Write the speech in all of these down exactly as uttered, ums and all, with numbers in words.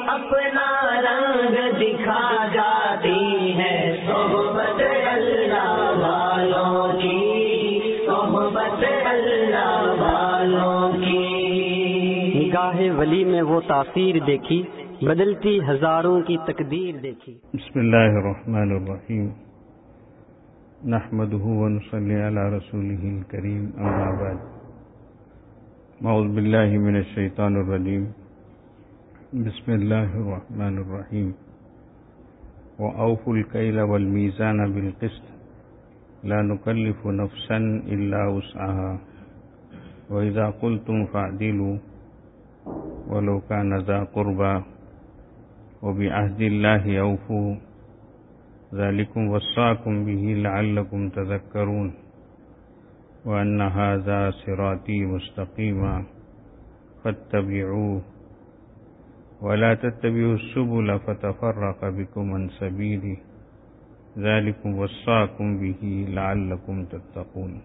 اپنا رنگ دکھا جاتی ہے صحبت اللہ والوں کی، صحبت اللہ والوں کی۔ نگاہ ولی میں وہ تاثیر دیکھی، بدلتی ہزاروں کی تقدیر دیکھی۔ بسم اللہ الرحمن الرحیم، نحمدہ ونصلی علی رسولہ الکریم، اما بعد، اعوذ باللہ من الشیطان الرجیم، بسم اللہ الرحمن الرحیم۔ وَأَوْفُوا الْكَيْلَ وَالْمِيزَانَ بِالْقِسْطِ لَا نُكَلِّفُ نَفْسًا إِلَّا وُسْعَهَا وَإِذَا قُلْتُمْ فَاعْدِلُوا وَلَوْ كَانَ ذَا قُرْبَىٰ وَبِعَهْدِ اللَّهِ أَوْفُوا ذَلِكُمْ وَصَّاكُمْ بِهِ لَعَلَّكُمْ تَذَكَّرُونَ وَأَنَّ هَٰذَا صِرَاطِي مُسْتَقِيمًا فَاتَّبِعُوهُ وَلَا تَتَّبِعُوا السُّبُلَ فَتَفَرَّقَ بِكُمْ عَن سَبِيلِهِ ذَلِكُمْ وَصَّاكُمْ بِهِ لَعَلَّكُمْ تَتَّقُونَ۔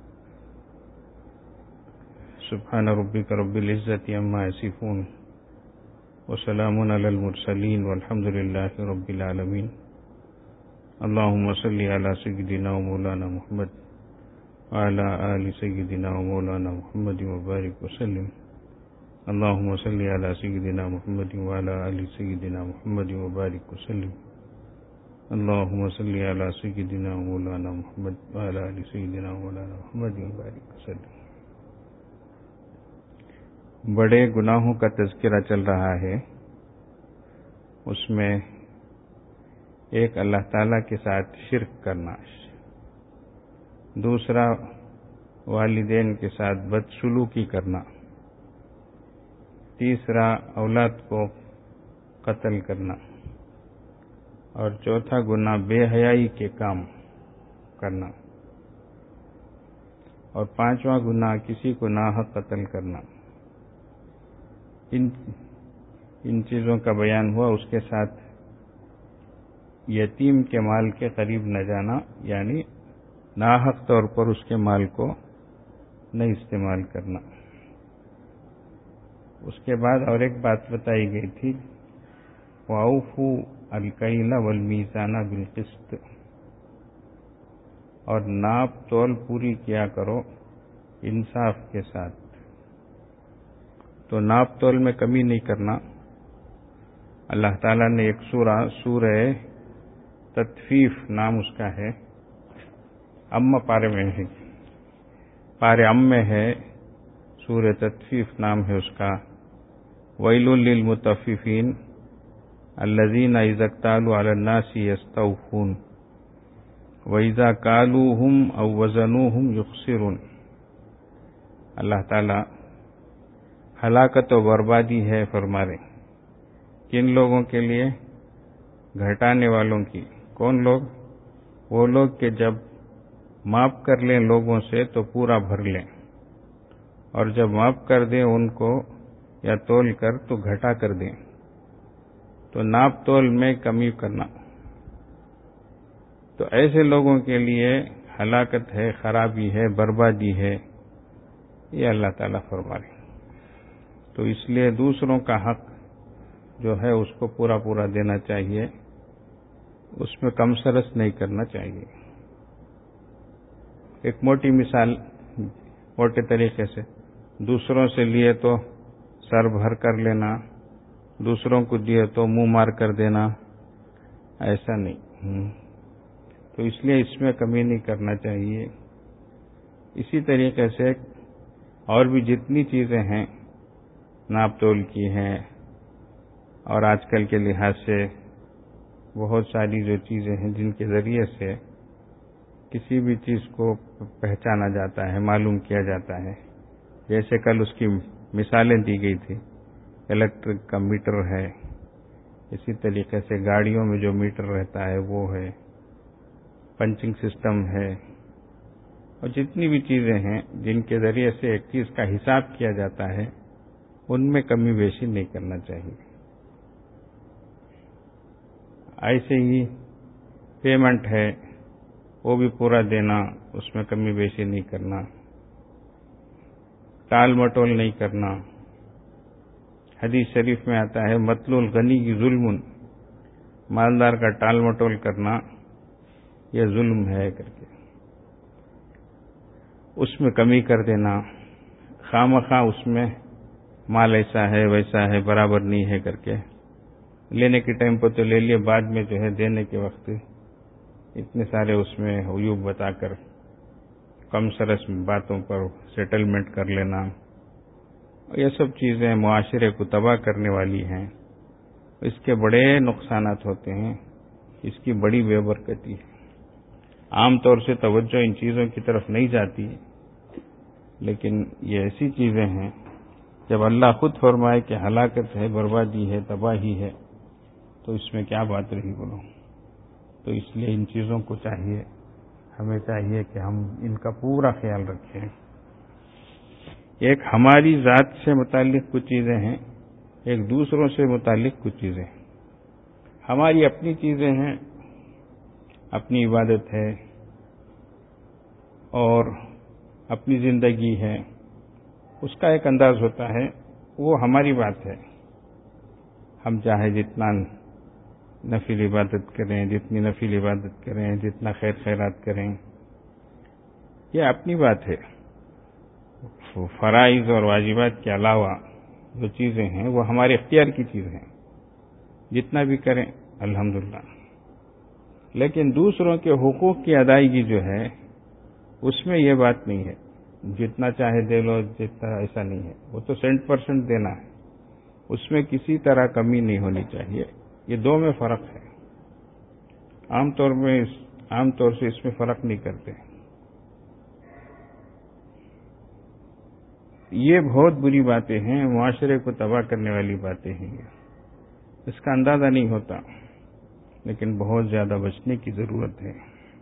سبحان ربك رب العزة عما يصفون وسلام على المرسلين والحمد لله رب العالمين۔ اللهم صل على سيدنا ومولانا محمد وعلى آل سيدنا ومولانا محمد وبارك وسلم۔ اللهم صل على سيدنا محمد وعلى آل سيدنا محمد وبارك وسلم۔ اللهم صل على سيدنا ومولانا محمد وعلى آل سيدنا ومولانا محمد وبارك وسلم۔ بڑے گناہوں کا تذکرہ چل رہا ہے، اس میں ایک اللہ تعالیٰ کے ساتھ شرک کرنا، دوسرا والدین کے ساتھ بدسلوکی کرنا، تیسرا اولاد کو قتل کرنا، اور چوتھا گناہ بے حیائی کے کام کرنا، اور پانچواں گناہ کسی کو ناحق قتل کرنا۔ ان ان چیزوں کا بیان ہوا، اس کے ساتھ یتیم کے مال کے قریب نہ جانا، یعنی ناحق طور پر اس کے مال کو نہیں استعمال کرنا۔ اس کے بعد اور ایک بات بتائی گئی تھی، وَأَوْفُوا الْكَيْلَ وَالْمِيزَانَ بِالْقِسْطِ، اور ناپ تول پوری کیا کرو انصاف کے ساتھ۔ تو ناپ تول میں کمی نہیں کرنا۔ اللہ تعالیٰ نے ایک سورہ سورہ تطفیف نام اس کا ہے، ام پارے میں ہے، پارے ام میں ہے، سورہ تطفیف نام ہے اس کا۔ وَيْلٌ لِّلْمُطَفِّفِينَ الَّذِينَ إِذَا اكْتَالُوا عَلَى النَّاسِ يَسْتَوْفُونَ وَإِذَا كَالُوهُمْ أَوْ وَزَنُوهُمْ يُخْسِرُونَ۔ اللہ تعالیٰ ہلاکت و بربادی ہے فرما رہے کن لوگوں کے لیے؟ گھٹانے والوں کی۔ کون لوگ؟ وہ لوگ کہ جب معاف کر لیں لوگوں سے تو پورا بھر لیں، اور جب معاف کر دیں ان کو یا تول کر تو گھٹا کر دیں۔ تو ناپ تول میں کمی کرنا، تو ایسے لوگوں کے لیے ہلاکت ہے، خرابی ہے، بربادی ہے، یہ اللہ تعالیٰ فرما رہے۔ تو اس لیے دوسروں کا حق جو ہے اس کو پورا پورا دینا چاہیے، اس میں کم سرس نہیں کرنا چاہیے۔ ایک موٹی مثال موٹے طریقے سے، دوسروں سے لیے تو سر بھر کر لینا، دوسروں کو دیے تو منہ مار کر دینا، ایسا نہیں۔ تو اس لیے اس میں کمی نہیں کرنا چاہیے۔ اسی طریقے سے اور بھی جتنی چیزیں ہیں ناپ تول کی ہیں، اور آج کل کے لحاظ سے بہت ساری جو چیزیں ہیں جن کے ذریعے سے کسی بھی چیز کو پہچانا جاتا ہے، معلوم کیا جاتا ہے، جیسے کل اس کی مثالیں دی گئی تھی، الیکٹرک کا میٹر ہے، اسی طریقے سے گاڑیوں میں جو میٹر رہتا ہے وہ ہے، پنچنگ سسٹم ہے، اور جتنی بھی چیزیں ہیں جن کے ذریعے سے ایک چیز کا حساب کیا جاتا ہے، ان میں کمی بیشی نہیں کرنا چاہیے۔ ایسے ہی پیمنٹ ہے، وہ بھی پورا دینا، اس میں کمی بیشی نہیں کرنا، ٹال مٹول نہیں کرنا، حدیث شریف میں آتا ہے مطلوع الغنی کی ظلم، مالدار کا ٹال مٹول کرنا یہ ظلم ہے کر کے، اس میں کمی کر دینا، خواہ مخواہ اس میں مال ایسا ہے ویسا ہے برابر نہیں ہے کر کے لینے کے ٹائم پر تو لے لیے، بعد میں جو ہے دینے کے وقت اتنے سارے اس میں عیوب بتا کر کم سرس باتوں پر سیٹلمنٹ کر لینا، یہ سب چیزیں معاشرے کو تباہ کرنے والی ہیں، اس کے بڑے نقصانات ہوتے ہیں، اس کی بڑی بے برکتی ہے۔ عام طور سے توجہ ان چیزوں کی طرف نہیں جاتی، لیکن یہ ایسی چیزیں ہیں جب اللہ خود فرمائے کہ ہلاکت ہے، بربادی ہے، تباہی ہے، تو اس میں کیا بات رہی بولو۔ تو اس لیے ان چیزوں کو چاہیے، ہمیں چاہیے کہ ہم ان کا پورا خیال رکھیں۔ ایک ہماری ذات سے متعلق کچھ چیزیں ہیں، ایک دوسروں سے متعلق کچھ چیزیں۔ ہماری اپنی چیزیں ہیں، اپنی عبادت ہے اور اپنی زندگی ہے، اس کا ایک انداز ہوتا ہے، وہ ہماری بات ہے۔ ہم چاہے جتنا نفل عبادت کریں، جتنی نفل عبادت کریں، جتنا خیر خیرات کریں، یہ اپنی بات ہے۔ فرائض اور واجبات کے علاوہ جو چیزیں ہیں وہ ہمارے اختیار کی چیزیں ہیں، جتنا بھی کریں الحمدللہ۔ لیکن دوسروں کے حقوق کی ادائیگی جو ہے اس میں یہ بات نہیں ہے، جتنا چاہے دے لو، جتنا ایسا نہیں ہے، وہ تو سینٹ پرسنٹ دینا ہے، اس میں کسی طرح کمی نہیں ہونی چاہیے۔ یہ دو میں فرق ہے، عام طور میں عام طور سے اس میں فرق نہیں کرتے۔ یہ بہت بری باتیں ہیں، معاشرے کو تباہ کرنے والی باتیں ہیں، اس کا اندازہ نہیں ہوتا، لیکن بہت زیادہ بچنے کی ضرورت ہے۔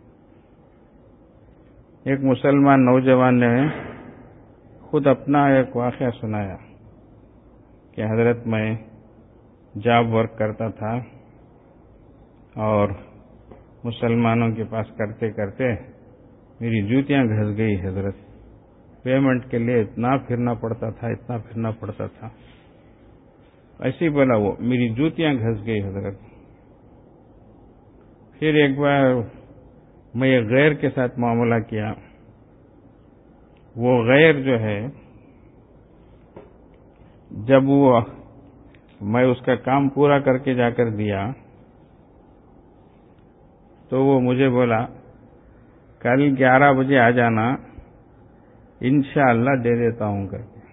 ایک مسلمان نوجوان نے خود اپنا ایک واقعہ سنایا کہ حضرت میں جاب ورک کرتا تھا اور مسلمانوں کے پاس کرتے کرتے میری جوتیاں گھس گئی حضرت، پیمنٹ کے لیے اتنا پھرنا پڑتا تھا اتنا پھرنا پڑتا تھا ایسے ہی بولا وہ، میری جوتیاں گھس گئی حضرت۔ پھر ایک بار میں ایک غیر کے ساتھ معاملہ کیا، وہ غیر جو ہے جب وہ میں اس کا کام پورا کر کے جا کر دیا تو وہ مجھے بولا کل گیارہ بجے آ جانا، انشاءاللہ دے دیتا ہوں کر کے۔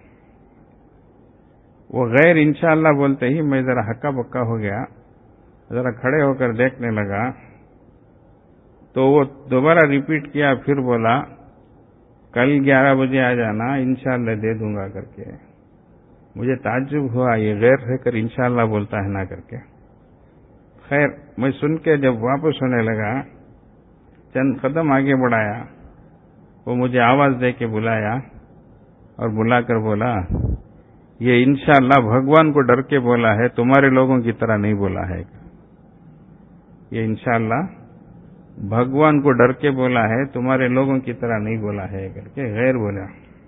وہ غیر انشاءاللہ بولتے ہی میں ذرا ہکا بکا ہو گیا، ذرا کھڑے ہو کر دیکھنے لگا تو وہ دوبارہ ریپیٹ کیا، پھر بولا کل گیارہ بجے آ جانا، انشاءاللہ دے دوں گا کر کے۔ مجھے تعجب ہوا، یہ غیر رہ کر انشاءاللہ بولتا ہے نا کر کے۔ خیر میں سن کے جب واپس ہونے لگا، چند قدم آگے بڑھایا، وہ مجھے آواز دے کے بلایا اور بلا کر بولا یہ انشاءاللہ بھگوان کو ڈر کے بولا ہے، تمہارے لوگوں کی طرح نہیں بولا ہے۔ یہ انشاءاللہ بھگوان کو ڈر کے بولا ہے، تمہارے لوگوں کی طرح نہیں بولا ہے کر کے غیر بولا۔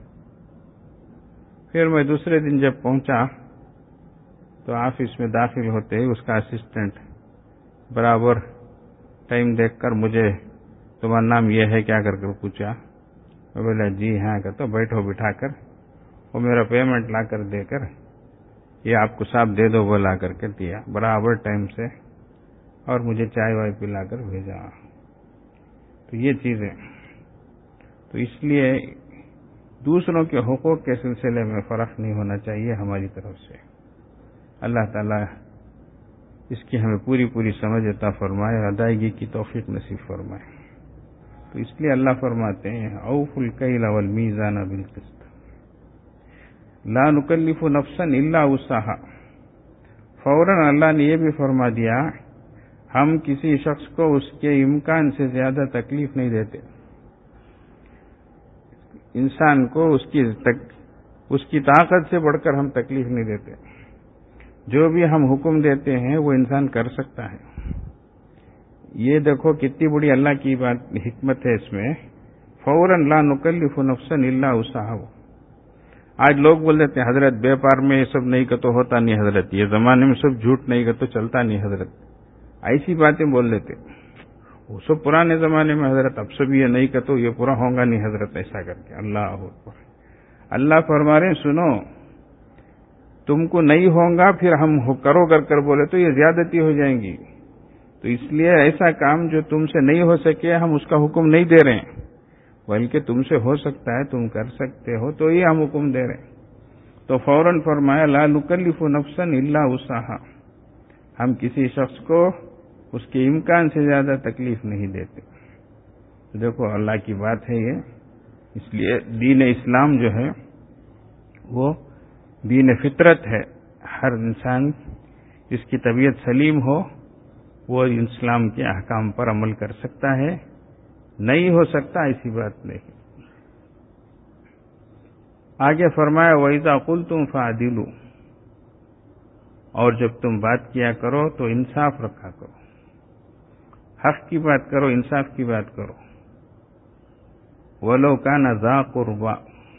پھر میں دوسرے دن جب پہنچا تو آفس میں داخل ہوتے ہی اس کا اسسٹنٹ برابر ٹائم دیکھ کر مجھے تمہارا نام یہ ہے کیا کر کر پوچھا، میں بولا جی ہاں کہتا، بیٹھو بٹھا کر وہ میرا پیمنٹ لا کر دے کر یہ آپ کو صاحب دے دو بولا کر کے دیا برابر ٹائم سے، اور مجھے چائے وائے پلا کر بھیجا۔ تو یہ چیزیں، تو اس لیے دوسروں کے حقوق کے سلسلے میں فرق نہیں ہونا چاہیے ہماری طرف سے۔ اللہ تعالیٰ اس کی ہمیں پوری پوری سمجھ عطا فرمائے، ادائیگی کی توفیق نصیب فرمائے۔ تو اس لیے اللہ فرماتے ہیں اوفوا الکیل والمیزان بالقسط لا نکلف نفسا الا وسعها۔ فوراً اللہ نے یہ بھی فرما دیا ہم کسی شخص کو اس کے امکان سے زیادہ تکلیف نہیں دیتے، انسان کو اس کی تک اس کی طاقت سے بڑھ کر ہم تکلیف نہیں دیتے، جو بھی ہم حکم دیتے ہیں وہ انسان کر سکتا ہے۔ یہ دیکھو کتنی بڑی اللہ کی بات حکمت ہے اس میں، فوراً لا نکلف نفسا الا وسعها۔ آج لوگ بول دیتے ہیں حضرت بیپار میں یہ سب نہیں کہ تو ہوتا نہیں حضرت، یہ زمانے میں سب جھوٹ نہیں کہ تو چلتا نہیں حضرت، ایسی باتیں بول دیتے. وہ سب پرانے زمانے میں حضرت، اب سب یہ نہیں کہ تو یہ پورا ہوگا نہیں حضرت، ایسا کر کے. اللہ اکبر. اللہ فرما رہے ہیں سنو، تم کو نہیں ہوگا پھر ہم کرو کر کر بولے تو یہ زیادتی ہو جائیں گی. تو اس لیے ایسا کام جو تم سے نہیں ہو سکے ہم اس کا حکم نہیں دے رہے ہیں، بلکہ تم سے ہو سکتا ہے تم کر سکتے ہو تو یہ ہم حکم دے رہے ہیں. تو فوراً فرمایا لا نکلف نفسا الا وسعها، ہم کسی شخص کو اس کے امکان سے زیادہ تکلیف نہیں دیتے. دیکھو اللہ کی بات ہے یہ. اس لیے دین اسلام جو ہے وہ دین فطرت ہے. ہر انسان جس کی طبیعت سلیم ہو وہ اسلام کے احکام پر عمل کر سکتا ہے، نہیں ہو سکتا ایسی بات نہیں. آگے فرمایا وَإِذَا قُلْتُمْ فَعْدِلُوا، اور جب تم بات کیا کرو تو انصاف رکھا کرو، حق کی بات کرو، انصاف کی بات کرو. وَلَوْ كَانَ ذَا قُرْبَى،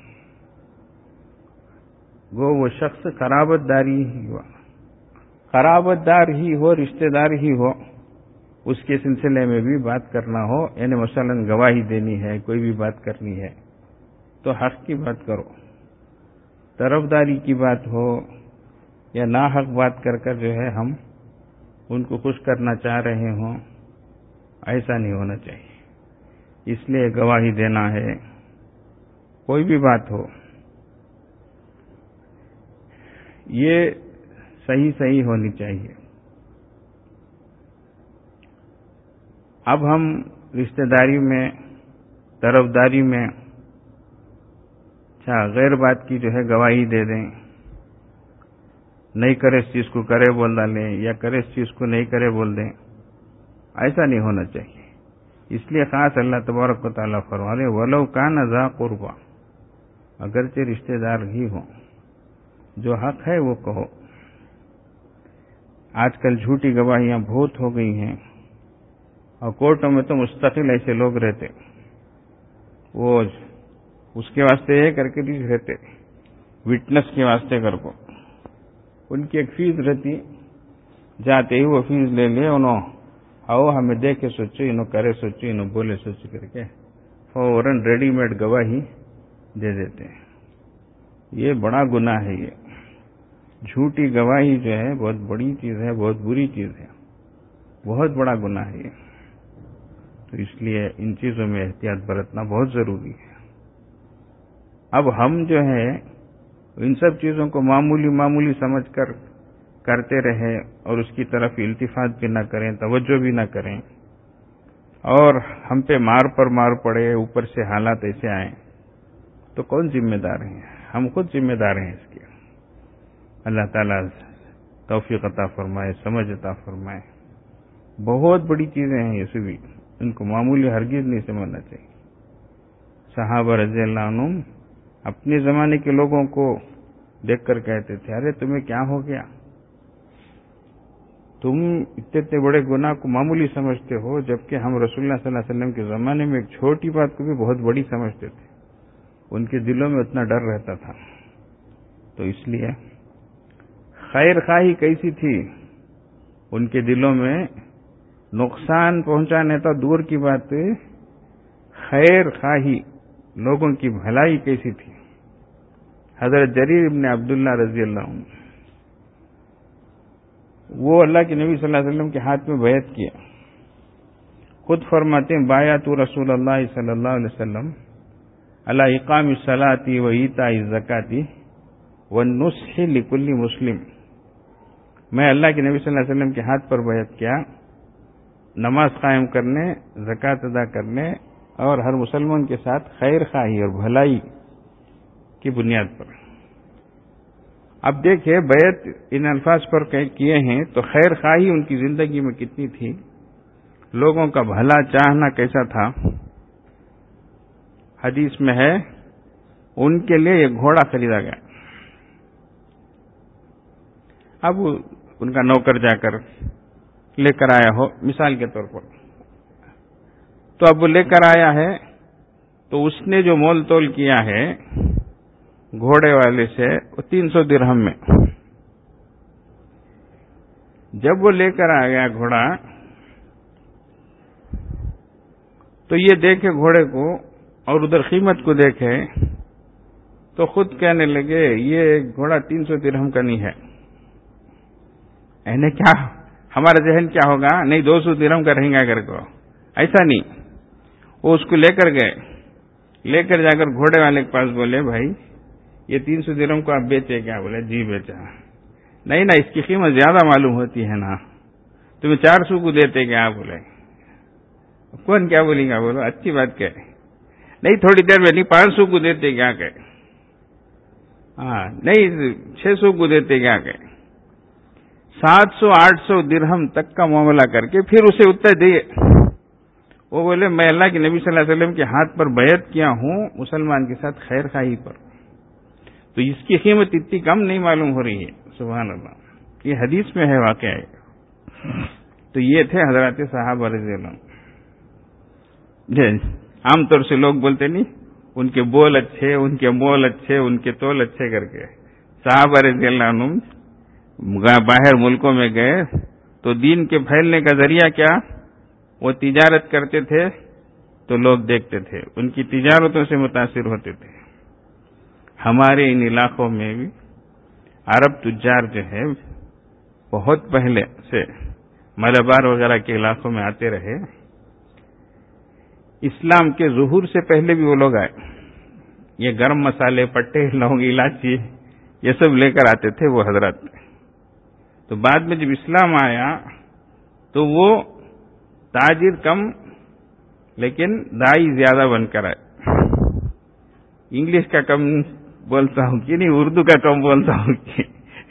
گو وہ شخص قرابت داری ہی ہوا، قرابت دار ہی ہو، رشتہ دار ہی ہو، اس کے سلسلے میں بھی بات کرنا ہو، یعنی مثلا گواہی دینی ہے، کوئی بھی بات کرنی ہے تو حق کی بات کرو. طرفداری کی بات ہو یا ناحق بات کر کر جو ہے ہم ان کو خوش کرنا چاہ رہے ہوں، ایسا نہیں ہونا چاہیے. اس لیے گواہی دینا ہے، کوئی بھی بات ہو یہ صحیح صحیح ہونی چاہیے. اب ہم رشتہ داری میں، طرفداری میں اچھا غیر بات کی جو ہے گواہی دے دیں، نہیں کرے اس چیز کو کرے بول ڈالیں، یا کرے اس چیز کو نہیں کرے بول دیں، ایسا نہیں ہونا چاہیے. اس لیے خاص اللہ تبارک و تعالیٰ فرما رہے وَلَوْ كَانَ ذَا قُرْبَى، اگرچہ رشتہ دار ہی ہوں، جو حق ہے وہ کہو. آج کل جھوٹی گواہیاں بہت ہو گئی ہیں، اور کورٹوں میں تو مستقل ایسے لوگ رہتے، وہ اس کے واسطے یہ کر کے نہیں رہتے، وٹنس کے واسطے کر کو ان کی ایک فیس رہتی، جاتے ہی وہ فیس لے لے انہوں آؤ ہمیں دیکھے سوچو، انہوں کرے سوچو، انہوں بولے سوچو کر کے فوراً ریڈی میڈ گواہی دے دیتے ہیں. یہ بڑا گناہ ہے. یہ جھوٹی گواہی جو ہے بہت بڑی چیز ہے، بہت بری چیز ہے، بہت بڑا گناہ ہے. تو اس لیے ان چیزوں میں احتیاط برتنا بہت ضروری ہے. اب ہم جو ہے ان سب چیزوں کو معمولی معمولی سمجھ کر کرتے رہیں اور اس کی طرف التفات بھی نہ کریں، توجہ بھی نہ کریں، اور ہم پہ مار پر مار پڑے، اوپر سے حالات ایسے آئیں، تو کون ذمہ دار ہیں؟ ہم خود ذمہ دار ہیں اس کے. اللہ تعالیٰ توفیق عطا فرمائے، سمجھ عطا فرمائے. بہت بڑی چیزیں ہیں یہ سبھی، ان کو معمولی ہرگز نہیں سمجھنا چاہیے. صحابہ رضی اللہ عنہم اپنے زمانے کے لوگوں کو دیکھ کر کہتے تھے ارے تمہیں کیا ہو گیا، تم اتنے اتنے بڑے گناہ کو معمولی سمجھتے ہو، جبکہ ہم رسول اللہ صلی اللہ علیہ وسلم کے زمانے میں ایک چھوٹی بات کو بھی بہت بڑی سمجھتے تھے. ان کے دلوں میں اتنا ڈر رہتا تھا. تو اس لیے خیر خواہی کیسی تھی ان کے دلوں میں، نقصان پہنچانے تو دور کی بات، خیر خواہی لوگوں کی بھلائی کیسی تھی. حضرت جریر ابن عبداللہ رضی اللہ عنہ وہ اللہ کے نبی صلی اللہ علیہ وسلم کے ہاتھ میں بیعت کیا. خود فرماتے ہیں بایعت رسول اللہ صلی اللہ علیہ وسلم علی اقام الصلاۃ و ایتاء الزکاۃ والنصح لکل مسلم. میں اللہ کے نبی صلی اللہ علیہ وسلم کے ہاتھ پر بیعت کیا نماز قائم کرنے، زکوٰۃ ادا کرنے اور ہر مسلمان کے ساتھ خیر خواہی اور بھلائی کی بنیاد پر. اب دیکھیں بیعت ان الفاظ پر کیے ہیں تو خیر خواہی ان کی زندگی میں کتنی تھی، لوگوں کا بھلا چاہنا کیسا تھا. حدیث میں ہے ان کے لیے ایک گھوڑا خریدا گیا. اب ان کا نوکر جا کر لے کر آیا ہو مثال کے طور پر، تو اب وہ لے کر آیا ہے تو اس نے جو مول تول کیا ہے گھوڑے والے سے وہ تین سو درہم میں. جب وہ لے کر آ گیا گھوڑا تو یہ دیکھے گھوڑے کو اور ادھر قیمت کو دیکھے تو خود کہنے لگے یہ گھوڑا تین سو درہم کا نہیں ہے. انہیں کیا ہمارا ذہن کیا ہوگا, نہیں دو سو درہم کا رہیں گا کر کو. ایسا نہیں, وہ اس کو لے کر گئے, لے کر جا کر گھوڑے والے کے پاس بولے بھائی یہ تین سو درہم کو آپ بیچے کیا؟ بولے جی بیچا. نہیں نا, اس کی قیمت زیادہ معلوم ہوتی ہے نا, تمہیں چار سو کو دیتے کیا؟ بولے کون کیا بولے گا؟ بولو اچھی بات کہ نہیں, تھوڑی دیر میں نہیں پانچ سو کو دیتے کیا کہ, ہاں نہیں چھ سو کو دیتے کیا کہ, سات سو آٹھ سو درہم تک کا معاملہ کر کے پھر اسے اتر دیے. وہ بولے میں اللہ کے نبی صلی اللہ علیہ وسلم کے ہاتھ پر بیعت کیا ہوں مسلمان کے ساتھ خیر خواہی پر, تو اس کی قیمت اتنی کم نہیں معلوم ہو رہی ہے. سبحان اللہ, یہ حدیث میں ہے واقعہ ہے. تو یہ تھے حضرات صحابہ رضی اللہ عنہ. عام طور سے لوگ بولتے نہیں ان کے بول اچھے, ان کے مول اچھے, ان کے تول اچھے کر کے. صحابہ رضی اللہ عنہ باہر ملکوں میں گئے تو دین کے پھیلنے کا ذریعہ کیا؟ وہ تجارت کرتے تھے تو لوگ دیکھتے تھے, ان کی تجارتوں سے متاثر ہوتے تھے. ہمارے ان علاقوں میں بھی عرب تجار جو ہے بہت پہلے سے ملبار وغیرہ کے علاقوں میں آتے رہے. اسلام کے ظہور سے پہلے بھی وہ لوگ آئے. یہ گرم مسالے, پٹے, لونگ, الائچی یہ سب لے کر آتے تھے وہ حضرات. تو بعد میں جب اسلام آیا تو وہ تاجر کم لیکن دائی زیادہ بن کر آئے. انگلش کا کم بولتا ہوں کہ نہیں, اردو کا کم بولتا ہوں کہ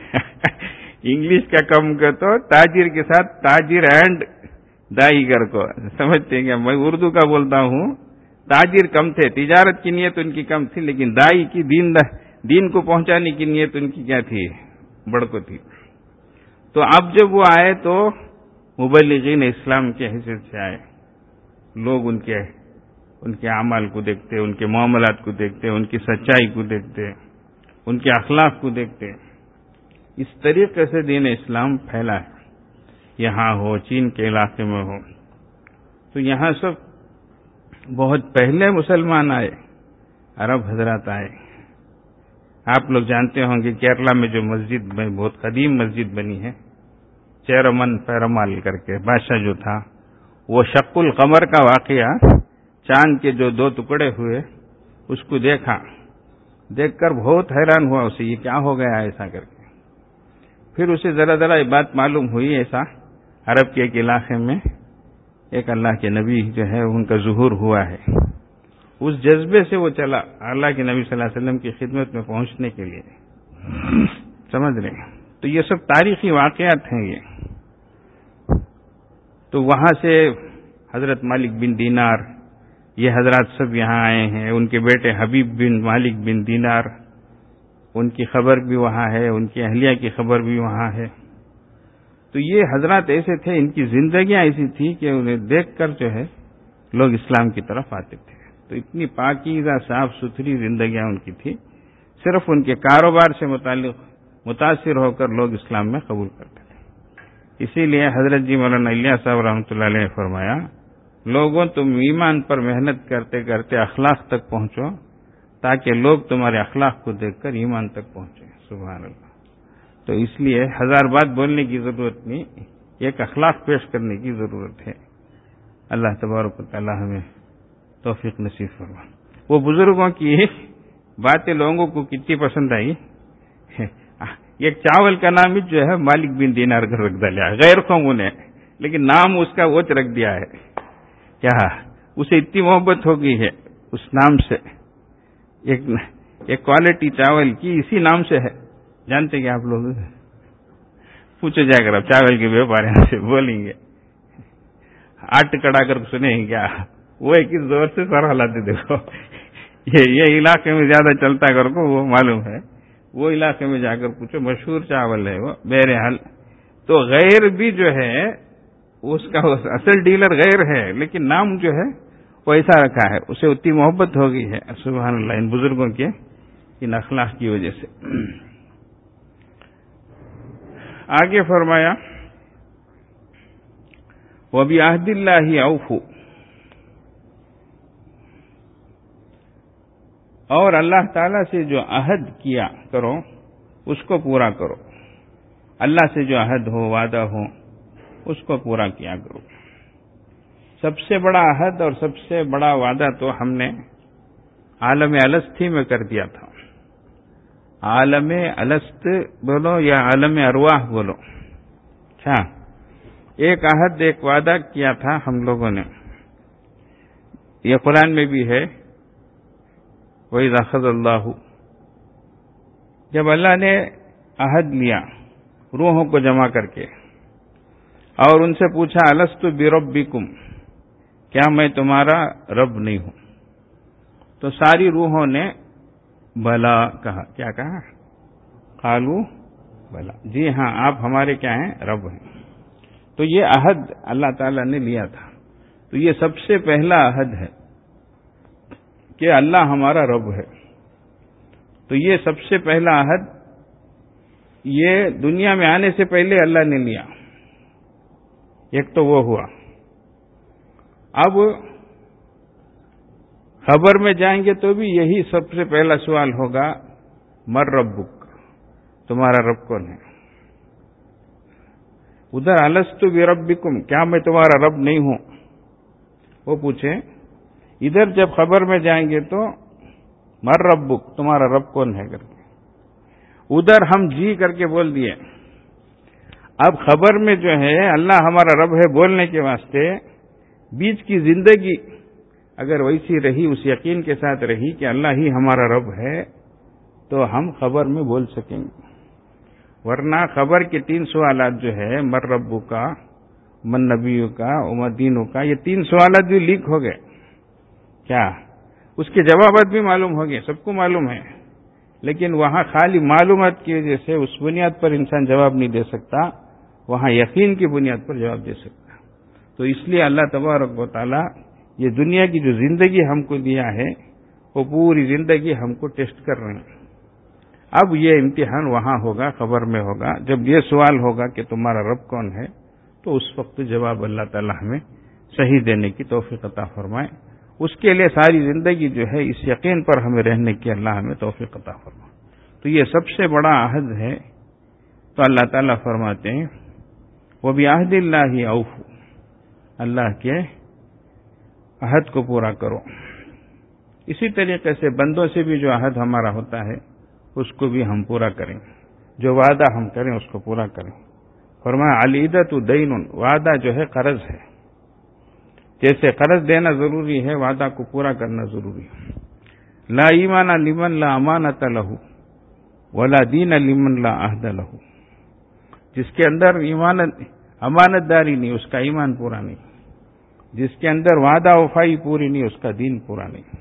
انگلش کا کم کا تو تاجر کے ساتھ تاجر اینڈ دائی کر کو سمجھتے ہیں. کہ میں اردو کا بولتا ہوں, تاجر کم تھے, تجارت کی نیت ان کی کم تھی, لیکن دائی کی دین دین کو پہنچانے کی نیت ان کی کیا تھی؟ بڑھ کو تھی. تو اب جب وہ آئے تو مبلغین اسلام کے حیثیت سے آئے. لوگ ان کے ان کے اعمال کو دیکھتے, ان کے معاملات کو دیکھتے, ان کی سچائی کو دیکھتے, ان کے اخلاق کو دیکھتے. اس طریقے سے دین اسلام پھیلا ہے. یہاں ہو, چین کے علاقے میں ہو, تو یہاں سب بہت پہلے مسلمان آئے, عرب حضرات آئے. آپ لوگ جانتے ہوں گے کیرلا میں جو مسجد میں بہت قدیم مسجد بنی ہے, چیرمن پیرمال کر کے بادشاہ جو تھا, وہ شق القمر کا واقعہ, چاند کے جو دو ٹکڑے ہوئے اس کو دیکھا, دیکھ کر بہت حیران ہوا اسے, یہ کیا ہو گیا ایسا کر کے. پھر اسے ذرا ذرا یہ بات معلوم ہوئی, ایسا عرب کے ایک علاقے میں ایک اللہ کے نبی جو ہے ان کا ظہور ہوا ہے. اس جذبے سے وہ چلا اللہ کے نبی صلی اللہ علیہ وسلم کی خدمت میں پہنچنے کے لیے. سمجھ رہے ہیں؟ تو یہ سب تاریخی واقعات ہیں. یہ تو وہاں سے حضرت مالک بن دینار یہ حضرات سب یہاں آئے ہیں. ان کے بیٹے حبیب بن مالک بن دینار, ان کی خبر بھی وہاں ہے, ان کی اہلیہ کی خبر بھی وہاں ہے. تو یہ حضرات ایسے تھے, ان کی زندگیاں ایسی تھی کہ انہیں دیکھ کر جو ہے لوگ اسلام کی طرف آتے تھے. تو اتنی پاکیزہ صاف ستھری زندگیاں ان کی تھی, صرف ان کے کاروبار سے متعلق متاثر ہو کر لوگ اسلام میں قبول کرتے تھے. اسی لیے حضرت جی مولانا الیاس صاحب رحمۃ اللہ علیہ نے فرمایا, لوگوں تم ایمان پر محنت کرتے کرتے اخلاق تک پہنچو تاکہ لوگ تمہارے اخلاق کو دیکھ کر ایمان تک پہنچے. سبحان اللہ. تو اس لیے ہزار بات بولنے کی ضرورت نہیں, ایک اخلاق پیش کرنے کی ضرورت ہے. اللہ تبارک و تعالی ہمیں توفیق نصیب فرما. وہ بزرگوں کی باتیں لوگوں کو کتنی پسند آئی. ایک چاول کا نام جو ہے مالک بن دینار کا رکھ دیا, غیر قوموں نے, لیکن نام اس کا وہ رکھ دیا ہے. کیا اسے اتنی محبت ہو گئی ہے اس نام سے. ایک ایک کوالٹی چاول کی اسی نام سے ہے. جانتے کہ آپ لوگ پوچھو جا کر اب چاول کے ویوپاریوں سے بولیں گے, آٹ کڑا کر سنیں گے کیا, وہ کس زور سے سر ہلاتے دیکھو. یہ یہ علاقے میں زیادہ چلتا کر کو وہ معلوم ہے. وہ علاقے میں جا کر پوچھو, مشہور چاول ہے وہ. بہرحال تو غیر بھی جو ہے اس کا اصل ڈیلر غیر ہے, لیکن نام جو ہے وہ ایسا رکھا ہے, اسے اتنی محبت ہو گئی ہے. سبحان اللہ. ان بزرگوں کے ان اخلاق کی وجہ سے. آگے فرمایا وَبِعَهْدِ اللَّهِ أَوْفُوا، اور اللہ تعالی سے جو عہد کیا کرو اس کو پورا کرو. اللہ سے جو عہد ہو، وعدہ ہو، اس کو پورا کیا کرو. سب سے بڑا عہد اور سب سے بڑا وعدہ تو ہم نے عالم الست میں کر دیا تھا. عالم الست بولو یا عالم ارواح بولو، اچھا ایک عہد ایک وعدہ کیا تھا ہم لوگوں نے. یہ قرآن میں بھی ہے وَإِذْ أَخَذَ اللَّهُ، جب اللہ نے عہد لیا روحوں کو جمع کر کے اور ان سے پوچھا الست بربکم، کیا میں تمہارا رب نہیں ہوں؟ تو ساری روحوں نے بلا کہا. کیا کہا؟ قالو بلا، جی ہاں آپ ہمارے کیا ہیں؟ رب ہیں. تو یہ عہد اللہ تعالی نے لیا تھا. تو یہ سب سے پہلا عہد ہے کہ اللہ ہمارا رب ہے. تو یہ سب سے پہلا عہد یہ دنیا میں آنے سے پہلے اللہ نے لیا. ایک تو وہ ہوا. اب خبر میں جائیں گے تو بھی یہی سب سے پہلا سوال ہوگا مر ربک، تمہارا رب کون ہے؟ ادھر الست بربکم، کیا میں تمہارا رب نہیں ہوں، وہ پوچھیں. ادھر جب خبر میں جائیں گے تو مر ربک، تمہارا رب کون ہے کر کے. ادھر ہم جی کر کے بول دیے. اب خبر میں جو ہے اللہ ہمارا رب ہے بولنے کے واسطے بیچ کی زندگی اگر ویسی رہی، اس یقین کے ساتھ رہی کہ اللہ ہی ہمارا رب ہے، تو ہم خبر میں بول سکیں گے. ورنہ خبر کے تین سوالات جو ہے مر ربو کا، من نبیوں کا، وما دینوں کا، یہ تین سوالات بھی لیک ہو گئے. کیا اس کے جوابات بھی معلوم ہو گئے، سب کو معلوم ہے، لیکن وہاں خالی معلومات کی وجہ سے اس بنیاد پر انسان جواب نہیں دے سکتا، وہاں یقین کی بنیاد پر جواب دے سکتا. تو اس لیے اللہ تبارک و تعالی یہ دنیا کی جو زندگی ہم کو دیا ہے وہ پوری زندگی ہم کو ٹیسٹ کر رہے ہیں. اب یہ امتحان وہاں ہوگا، خبر میں ہوگا. جب یہ سوال ہوگا کہ تمہارا رب کون ہے، تو اس وقت جواب اللہ تعالی ہمیں صحیح دینے کی توفیق عطا فرمائے. اس کے لیے ساری زندگی جو ہے اس یقین پر ہمیں رہنے کی اللہ ہمیں توفیق عطا فرمائے. تو یہ سب سے بڑا عہد ہے. تو اللہ تعالیٰ فرماتے ہیں وَبِعَهْدِ اللَّهِ أَوْفُوا، اللہ کے عہد کو پورا کرو. اسی طریقے سے بندوں سے بھی جو عہد ہمارا ہوتا ہے اس کو بھی ہم پورا کریں، جو وعدہ ہم کریں اس کو پورا کریں. فرمایا العیدۃ دین، وعدہ جو ہے قرض ہے. جیسے قرض دینا ضروری ہے، وعدہ کو پورا کرنا ضروری ہے. لا ایمان لمن لا امانت لہ ولا دین لمن لا عہد لہ، جس کے اندر ایمان امانت داری نہیں اس کا ایمان پورا نہیں، جس کے اندر وعدہ وفائی پوری نہیں اس کا دین پورا نہیں.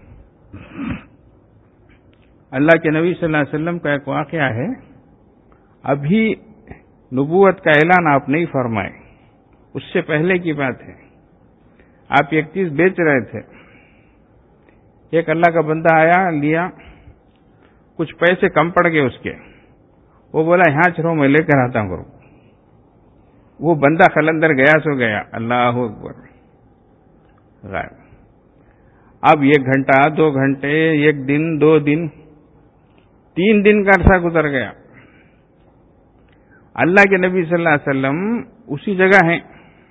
اللہ کے نبی صلی اللہ علیہ وسلم کا ایک واقعہ ہے. ابھی نبوت کا اعلان آپ نہیں فرمائے، اس سے پہلے کی بات ہے. آپ ایک چیز بیچ رہے تھے، ایک اللہ کا بندہ آیا، لیا، کچھ پیسے کم پڑ گئے اس کے. وہ بولا یہاں چلو میں لے کر آتا ہوں. وہ بندہ قلندر گیا سو گیا، اللہ اکبر، غائب. اب ایک گھنٹہ، دو گھنٹے، ایک دن، دو دن، تین دن کا عرصہ گزر گیا. اللہ کے نبی صلی اللہ علیہ وسلم اسی جگہ ہیں.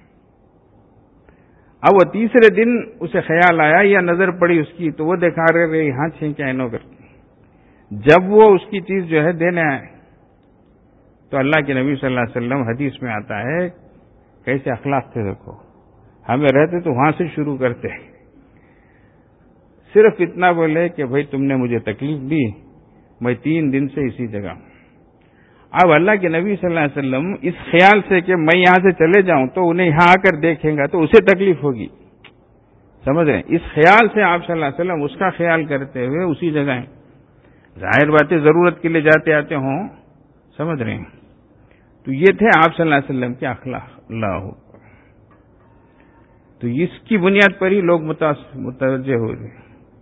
اب وہ تیسرے دن اسے خیال آیا یا نظر پڑی اس کی، تو وہ دیکھا رہے یہاں چھین کیا انو کر کے. جب وہ اس کی چیز جو ہے دینے آئے تو اللہ کے نبی صلی اللہ علیہ وسلم، حدیث میں آتا ہے کیسے اخلاق تھے دیکھو. ہمیں رہتے تو وہاں سے شروع کرتے، صرف اتنا بولے کہ بھائی تم نے مجھے تکلیف دی، میں تین دن سے اسی جگہ. اب اللہ کے نبی صلی اللہ علیہ وسلم اس خیال سے کہ میں یہاں سے چلے جاؤں تو انہیں یہاں آ کر دیکھیں گا تو اسے تکلیف ہوگی، سمجھ رہے ہیں؟ اس خیال سے آپ صلی اللہ علیہ وسلم اس کا خیال کرتے ہوئے اسی جگہ ہیں. ظاہر باتیں ضرورت کے لیے جاتے آتے ہوں، سمجھ رہے ہیں؟ تو یہ تھے آپ صلی اللہ علیہ وسلم کے اخلاق. اللہ، تو اس کی بنیاد پر ہی لوگ متوجہ ہو رہے.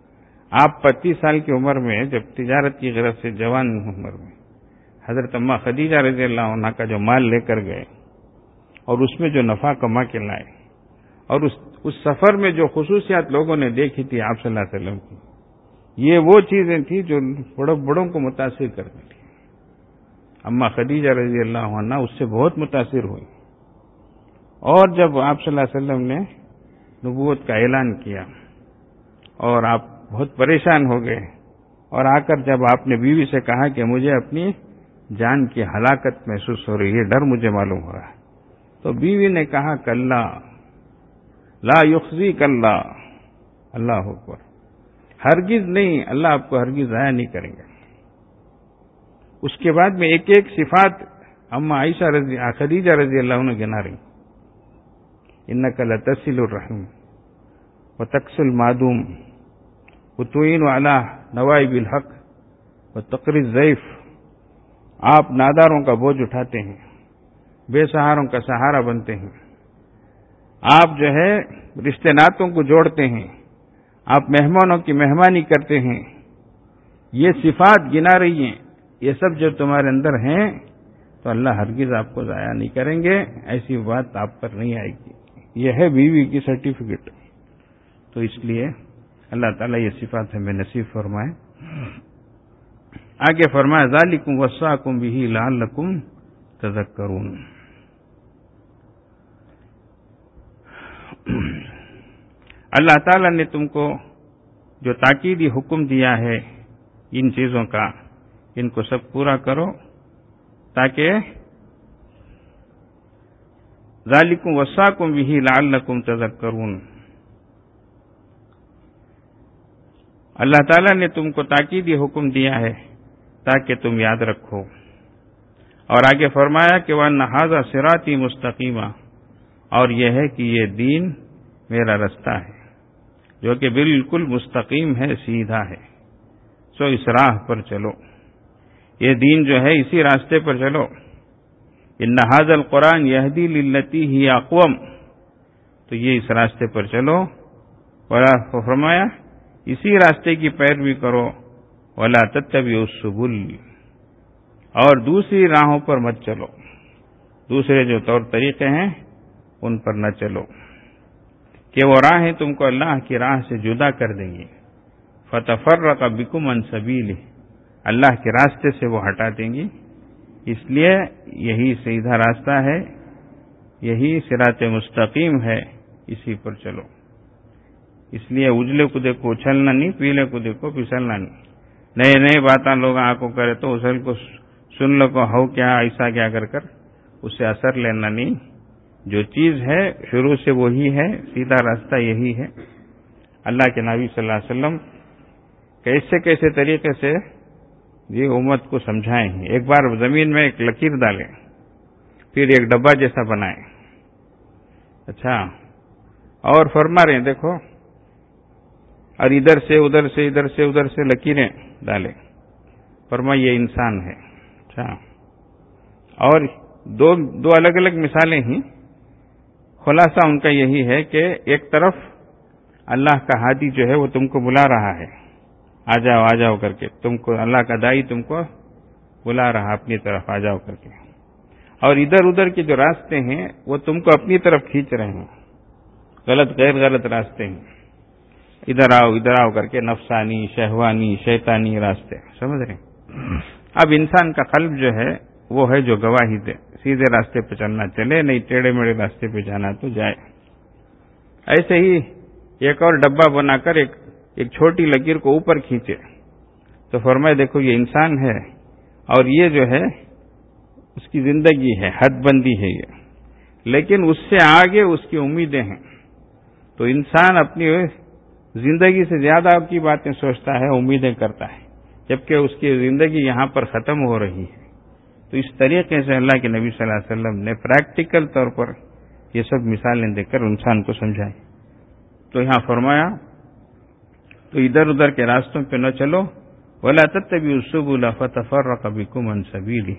آپ پچیس سال کی عمر میں جب تجارت کی غرض سے جوان عمر میں حضرت اماں خدیجہ رضی اللہ عنہا کا جو مال لے کر گئے اور اس میں جو نفع کما کے لائے اور اس اس سفر میں جو خصوصیات لوگوں نے دیکھی تھی آپ صلی اللہ علیہ وسلم کی، یہ وہ چیزیں تھیں جو بڑوں بڑوں کو متاثر کرتی تھی۔ اماں خدیجہ رضی اللہ عنہا اس سے بہت متاثر ہوئی، اور جب آپ صلی اللہ علیہ وسلم نے نبوت کا اعلان کیا اور آپ بہت پریشان ہو گئے، اور آ کر جب آپ نے بیوی سے کہا کہ مجھے اپنی جان کی ہلاکت محسوس ہو رہی ہے، ڈر مجھے معلوم ہو رہا ہے، تو بیوی نے کہا کلا لا یخزیک اللہ، اللہ اکبر، ہرگز نہیں، اللہ آپ کو ہرگز ضائع نہیں کریں گے۔ اس کے بعد میں ایک ایک صفات اما عائشہ رضی خدیجہ رضی اللہ عنہ گنا رہی، انک لتصل الرحم وتکسل المعدوم وتعین علی نوائب الحق وتقری الضیف، آپ ناداروں کا بوجھ اٹھاتے ہیں، بے سہاروں کا سہارا بنتے ہیں، آپ جو ہے رشتے ناتوں کو جوڑتے ہیں، آپ مہمانوں کی مہمانی کرتے ہیں، یہ صفات گنا رہی ہیں، یہ سب جو تمہارے اندر ہیں تو اللہ ہرگز آپ کو ضائع نہیں کریں گے، ایسی بات آپ پر نہیں آئے گی۔ یہ ہے بیوی کی سرٹیفکیٹ، تو اس لیے اللہ تعالیٰ یہ صفات ہمیں نصیب فرمائے۔ آگے فرمایا ذالکم وصاکم بہ لعلکم تذکرون۔ اللہ تعالیٰ نے تم کو جو تاکیدی حکم دیا ہے ان چیزوں کا، ان کو سب پورا کرو تاکہ ذالکم وصاکم بہ لعلکم تذکرون، اللہ تعالیٰ نے تم کو تاکیدی حکم دیا ہے تاکہ تم یاد رکھو۔ اور آگے فرمایا کہ وَأَنَّ هَٰذَا صِرَاطِي مُسْتَقِيمًا، اور یہ ہے کہ یہ دین میرا رستہ ہے جو کہ بالکل مستقیم ہے، سیدھا ہے، سو اس راہ پر چلو، یہ دین جو ہے اسی راستے پر چلو۔ ان ھذا القرآن یہدی للتی ہی اقوم، تو یہ اس راستے پر چلو، ولا فرمایا اسی راستے کی پیروی کرو، ولا تتبعوا السبل، اور دوسری راہوں پر مت چلو، دوسرے جو طور طریقے ہیں ان پر نہ چلو، کہ وہ راہیں تم کو اللہ کی راہ سے جدا کر دیں گی، فتفرق بکم عن سبیلہ، اللہ کے راستے سے وہ ہٹا دیں گی۔ اس لیے یہی سیدھا راستہ ہے، یہی صراط مستقیم ہے، اسی پر چلو۔ اس لیے اجلے کو دیکھو اچھلنا نہیں، پیلے کو دیکھو پھسلنا نہیں، نئے نئے باتیں لوگ آنکھوں کرے تو اسل کو سن لو کو ہو کیا ایسا کیا کر کر اس سے اثر لینا نہیں، جو چیز ہے شروع سے وہی ہے، سیدھا راستہ یہی ہے۔ اللہ کے نبی صلی اللہ علیہ وسلم کیسے کیسے طریقے سے یہ امت کو سمجھائیں ہیں۔ ایک بار زمین میں ایک لکیر ڈالیں، پھر ایک ڈبہ جیسا بنائیں، اچھا، اور فرما رہے ہیں دیکھو، اور ادھر سے ادھر سے ادھر سے ادھر سے لکیریں ڈالیں، فرما یہ انسان ہے، اچھا، اور دو دو الگ الگ مثالیں ہیں، خلاصہ ان کا یہی ہے کہ ایک طرف اللہ کا ہادی جو ہے وہ تم کو بلا رہا ہے، آ جاؤ آ جاؤ کر کے، تم کو اللہ کا دائی تم کو بلا رہا اپنی طرف آ جاؤ کر کے، اور ادھر ادھر کے جو راستے ہیں وہ تم کو اپنی طرف کھینچ رہے ہیں، غلط غیر غلط راستے ہیں، ادھر آؤ ادھر آؤ کر کے، نفسانی شہوانی شیطانی راستے، سمجھ رہے ہیں۔ اب انسان کا قلب جو ہے وہ ہے جو گواہی دے، سیدھے راستے پہ چلنا چلے، نہیں ٹیڑھے میڑے راستے پہ جانا تو جائے۔ ایسے ہی ایک اور ڈبہ بنا کر ایک ایک چھوٹی لکیر کو اوپر کھینچے تو فرمائے دیکھو یہ انسان ہے، اور یہ جو ہے اس کی زندگی ہے، حد بندی ہے یہ، لیکن اس سے آگے اس کی امیدیں ہیں۔ تو انسان اپنی زندگی سے زیادہ کی باتیں سوچتا ہے، امیدیں کرتا ہے، جبکہ اس کی زندگی یہاں پر ختم ہو رہی ہے۔ تو اس طریقے سے اللہ کے نبی صلی اللہ علیہ وسلم نے پریکٹیکل طور پر یہ سب مثالیں دے کر انسان کو سمجھائی۔ تو یہاں فرمایا تو ادھر ادھر کے راستوں پہ نہ چلو، وَلَا تَتَّبِعُوا السُّبُلَ فَتَفَرَّقَ بِكُمْ عَنْ سَبِيلِهِ،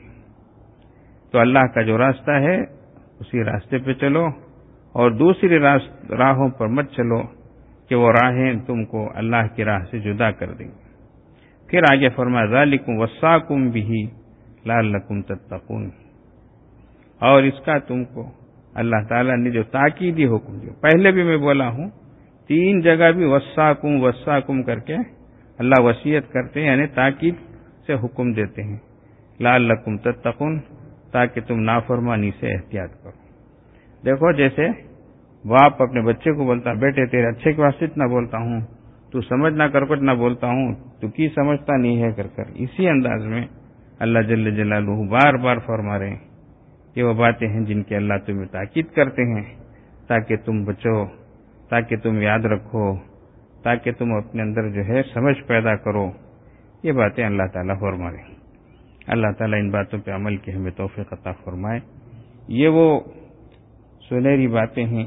تو اللہ کا جو راستہ ہے اسی راستے پہ چلو، اور دوسری راہوں پر مت چلو کہ وہ راہیں تم کو اللہ کی راہ سے جدا کر دیں گے۔ پھر آگے فرمایا ذالکم وصاکم بہ لعلکم تتقون، اور اس کا تم کو اللہ تعالیٰ نے جو تاکیدی حکم دیا، پہلے بھی میں بولا ہوں تین جگہ بھی وصاکم وصاکم کر کے اللہ وصیت کرتے ہیں، یعنی تاکید سے حکم دیتے ہیں، لعلکم تتقون، تاکہ تم نافرمانی سے احتیاط کرو۔ دیکھو جیسے باپ اپنے بچے کو بولتا بیٹے تیرے اچھے کے واسطے نہ بولتا ہوں، تو سمجھ نہ کر کر نہ بولتا ہوں، تو کی سمجھتا نہیں ہے کر کر، اسی انداز میں اللہ جل جلالہ بار بار فرما رہے ہیں کہ وہ باتیں ہیں جن کی اللہ تمہیں تاکید کرتے ہیں تاکہ تم بچو، تاکہ تم یاد رکھو، تاکہ تم اپنے اندر جو ہے سمجھ پیدا کرو، یہ باتیں اللہ تعالیٰ فرما رہے ہیں۔ اللہ تعالیٰ ان باتوں پہ عمل کی ہمیں توفیق عطا فرمائے۔ یہ وہ سنہری باتیں ہیں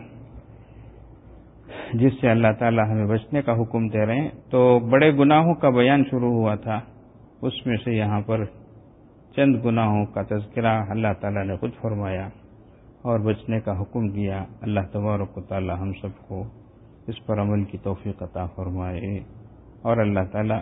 جس سے اللہ تعالیٰ ہمیں بچنے کا حکم دے رہے ہیں۔ تو بڑے گناہوں کا بیان شروع ہوا تھا، اس میں سے یہاں پر چند گناہوں کا تذکرہ اللہ تعالیٰ نے خود فرمایا اور بچنے کا حکم دیا۔ اللہ تبارک و تعالیٰ ہم سب کو اس پر عمل کی توفیق عطا فرمائے، اور اللہ تعالیٰ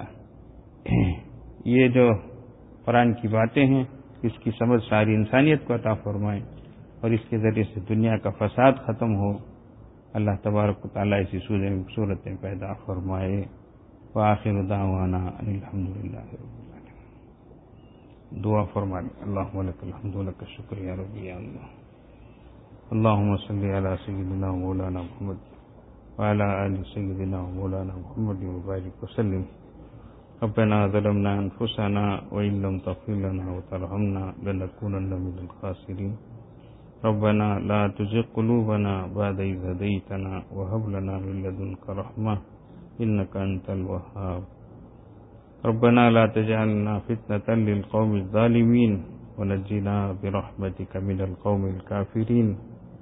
یہ جو قرآن کی باتیں ہیں اس کی سمجھ ساری انسانیت کو عطا فرمائے، اور اس کے ذریعے سے دنیا کا فساد ختم ہو۔ اللہ تبارک و تعالیٰ ایسی صورتیں پیدا فرمائے۔ وآخر دعوانا ان الحمدللہ رب العالمین۔ دعا فرمائے۔ اللہم لک الحمد ولک الشکر یا ربی یا اللہ۔ اللہم صلی علی سیدنا مولانا محمد وعلی آل سیدنا مولانا محمد وبارک وسلم۔ ربنا ظلمنا انفسنا وان لم تغفر لنا وترحمنا لنكونن من الخاسرين۔ ربنا لا تزغ قلوبنا بعد إذ هديتنا وهب لنا من لدنك رحمة إنك أنت الوهاب۔ ربنا لا تجعلنا فتنة للقوم الظالمين ونجنا برحمتك من القوم الكافرين۔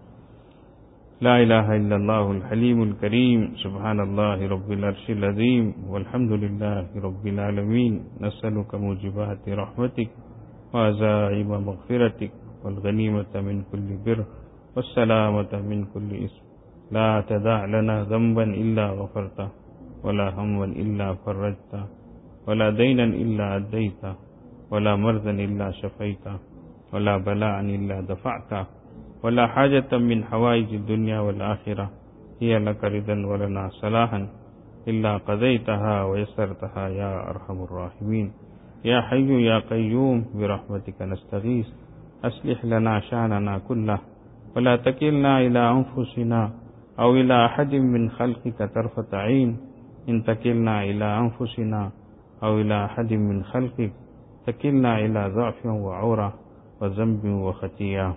لا إله إلا الله الحليم الكريم، سبحان الله رب العرش العظيم، والحمد لله رب العالمين۔ نسألك موجبات رحمتك وعزائم مغفرتك والغنيمة من كل بر والسلامة من كل إثم، لا تدع لنا ذنبا إلا غفرته ولا هما إلا فرجته ولا دينا إلا أديته ولا مرضا إلا شفيته ولا بلاء إلا دفعته ولا حاجة من حوائج الدنيا والآخرة هي لك رضا ولنا صلاحا إلا قضيتها ويسرتها يا أرحم الراحمين۔ يا حي يا قيوم برحمتك نستغيث، أصلح لنا شأننا كله ولا تكلنا إلى أنفسنا أو إلى أحد من خلقك طرفة عين، إن تكلنا إلى أنفسنا أو إلى أحد من خلقك تكلنا إلى ضعف وعورة وذنب وخطيئة۔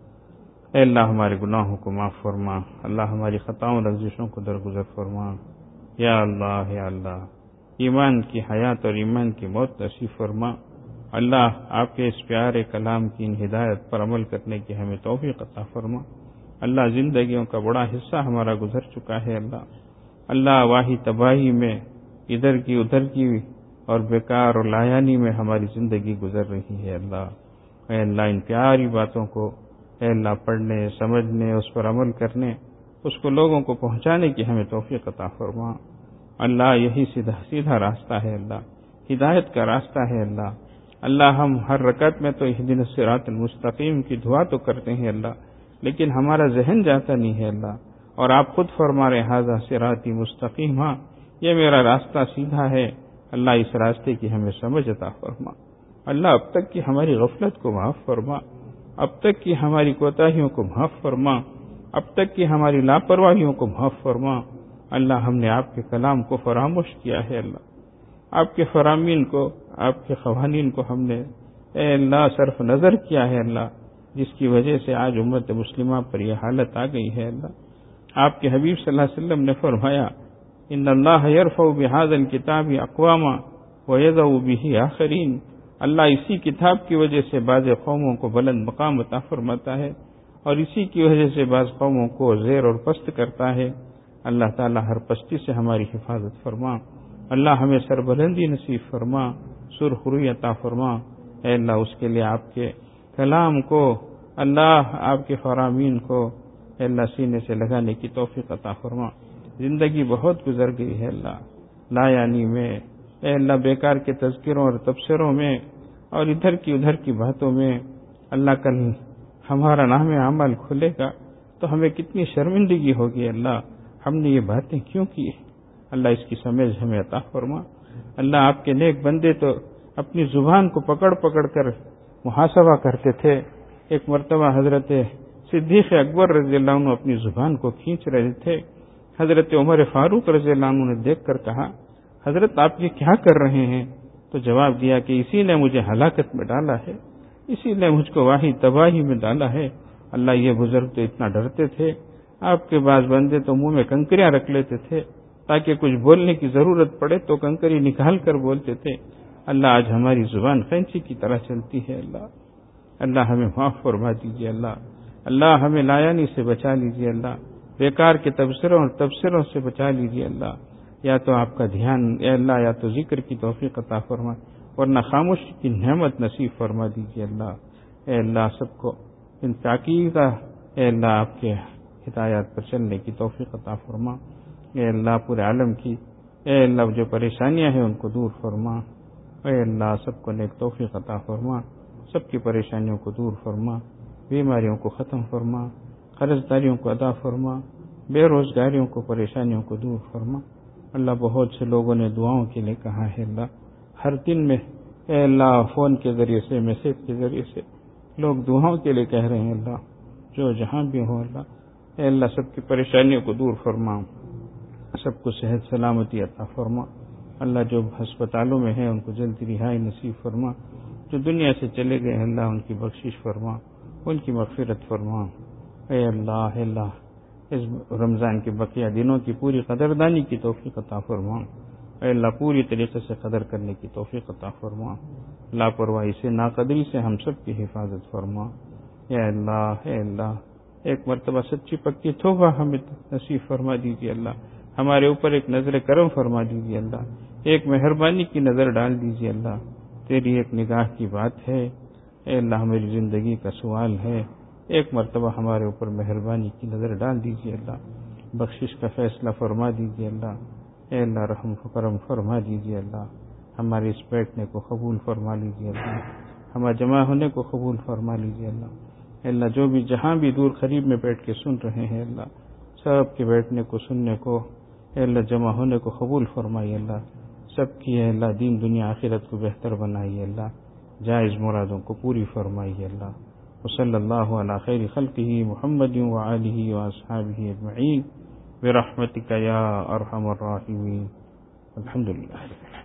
اے اللہ ہمارے گناہوں کو معاف فرما، اللہ ہماری خطاؤں لغزشوں کو درگزر فرما۔ یا اللہ یا اللہ ایمان کی حیات اور ایمان کی موت نصیب فرما۔ اللہ آپ کے اس پیارے کلام کی ان ہدایت پر عمل کرنے کی ہمیں توفیق عطا فرما۔ اللہ زندگیوں کا بڑا حصہ ہمارا گزر چکا ہے، اللہ اللہ واہی تباہی میں ادھر کی ادھر کی اور بیکار اور لایانی میں ہماری زندگی گزر رہی ہے۔ اللہ اے اللہ ان پیاری باتوں کو اے اللہ پڑھنے، سمجھنے، اس پر عمل کرنے، اس کو لوگوں کو پہنچانے کی ہمیں توفیق عطا فرما۔ اللہ یہی سیدھا سیدھا راستہ ہے، اللہ ہدایت کا راستہ ہے۔ اللہ اللہ ہم ہر رکعت میں تو اہدنا الصراط المستقیم کی دعا تو کرتے ہیں اللہ، لیکن ہمارا ذہن جاتا نہیں ہے اللہ، اور آپ خود فرما رہے ھذا صراطی مستقیم، ہاں یہ میرا راستہ سیدھا ہے۔ اللہ اس راستے کی ہمیں سمجھ عطا فرما۔ اللہ اب تک کی ہماری غفلت کو معاف فرما، اب تک کی ہماری کوتاہیوں کو معاف فرما، اب تک کی ہماری لاپرواہیوں کو معاف فرما۔ اللہ ہم نے آپ کے کلام کو فراموش کیا ہے، اللہ آپ کے فرامین کو، آپ کے قوانین کو ہم نے اے اللہ صرف نظر کیا ہے، اللہ جس کی وجہ سے آج امت مسلمہ پر یہ حالت آ گئی ہے۔ اللہ آپ کے حبیب صلی اللہ علیہ وسلم نے فرمایا ان اللہ یرفع بہذا الکتاب اقواما ویضع بہ آخرین، اللہ اسی کتاب کی وجہ سے بعض قوموں کو بلند مقام عطا فرماتا ہے اور اسی کی وجہ سے بعض قوموں کو زیر اور پست کرتا ہے۔ اللہ تعالی ہر پستی سے ہماری حفاظت فرما، اللہ ہمیں سربلندی نصیب فرما، سرخروی عطا فرما۔ اے اللہ اس کے لیے آپ کے کلام کو، اللہ آپ کے فرامین کو اے اللہ سینے سے لگانے کی توفیق عطا فرما۔ زندگی بہت گزر گئی ہے اللہ، لا یعنی میں اے اللہ بیکار کے تذکروں اور تبصروں میں اور ادھر کی ادھر کی باتوں میں اللہ کل ہمارا نام عمل کھلے گا تو ہمیں کتنی شرمندگی ہوگی اللہ، ہم نے یہ باتیں کیوں کی؟ اللہ اس کی سمجھ ہمیں عطا فرما۔ اللہ آپ کے نیک بندے تو اپنی زبان کو پکڑ پکڑ کر محاسبہ کرتے تھے۔ ایک مرتبہ حضرت صدیق اکبر رضی اللہ عنہ اپنی زبان کو کھینچ رہے تھے، حضرت عمر فاروق رضی اللہ عنہ نے دیکھ کر کہا حضرت آپ یہ کیا کر رہے ہیں؟ تو جواب دیا کہ اسی نے مجھے ہلاکت میں ڈالا ہے، اسی نے مجھ کو واہی تباہی میں ڈالا ہے۔ اللہ یہ بزرگ تو اتنا ڈرتے تھے، آپ کے بعض بندے تو منہ میں کنکریاں رکھ لیتے تھے تاکہ کچھ بولنے کی ضرورت پڑے تو کنکری نکال کر بولتے تھے۔ اللہ آج ہماری زبان قینچی کی طرح چلتی ہے اللہ، اللہ ہمیں معاف فرما دیجیے اللہ، اللہ ہمیں لایانی سے بچا لیجیے اللہ، بیکار کے تبصروں اور تبصروں سے بچا لیجیے اللہ، یا تو آپ کا دھیان اے اللہ یا تو ذکر کی توفیق عطا فرما ورنہ خاموشی کی نعمت نصیب فرما دیجیے اللہ۔ اے اللہ سب کو ان تاکیدہ اے اللہ آپ کے ہدایات پر چلنے کی توفیق عطا فرما۔ اے اللہ پورے عالم کی اے اللہ جو پریشانیاں ہیں ان کو دور فرما، اے اللہ سب کو نیک توفیق عطا فرما، سب کی پریشانیوں کو دور فرما، بیماریوں کو ختم فرما، قرض داریوں کو ادا فرما، بے روزگاریوں کو پریشانیوں کو دور فرما۔ اللہ بہت سے لوگوں نے دعاؤں کے لیے کہا ہے اللہ، ہر دن میں اے اللہ فون کے ذریعے سے میسج کے ذریعے سے لوگ دعاؤں کے لیے کہہ رہے ہیں اللہ، جو جہاں بھی ہو اللہ اے اللہ سب کی پریشانیوں کو دور فرما، سب کو صحت سلامتی عطا فرما۔ اللہ جو ہسپتالوں میں ہیں ان کو جلدی رہائی نصیب فرما، جو دنیا سے چلے گئے اللہ ان کی بخشش فرما، ان کی مغفرت فرما۔ اے اللہ اے اللہ اس رمضان کے بقیہ دنوں کی پوری قدردانی کی توفیق عطا فرما، اے اللہ پوری طریقے سے قدر کرنے کی توفیق عطا فرما، لاپرواہی سے ناقدری سے ہم سب کی حفاظت فرما۔ اے اللہ اے اللہ ایک مرتبہ سچی پکی توبہ ہمیں نصیب فرما دیجیے اللہ، ہمارے اوپر ایک نظر کرم فرما دیجیے اللہ، ایک مہربانی کی نظر ڈال دیجیے اللہ، تیری ایک نگاہ کی بات ہے اے اللہ، میری زندگی کا سوال ہے، ایک مرتبہ ہمارے اوپر مہربانی کی نظر ڈال دیجیے اللہ، بخشش کا فیصلہ فرما دیجیے اللہ، اے اللہ رحم و کرم فرما دیجیے اللہ، ہمارے اس بیٹھنے کو قبول فرما لیجیے اللہ، ہمارے جمع ہونے کو قبول فرما لیجیے اللہ، اے اللہ جو بھی جہاں بھی دور قریب میں بیٹھ کے سن رہے ہیں اللہ، سب کے بیٹھنے کو سننے کو اے اللہ جمع ہونے کو قبول فرمائیے اللہ، سب کی اے اللہ دین دنیا آخرت کو بہتر بنائیے اللہ، جائز مرادوں کو پوری فرمائیے اللہ۔ وصلی اللہ علی خیر خلقہ محمد وآلہ واصحابہ اجمعین برحمتک یا ارحم الراحمین۔ الحمدللہ۔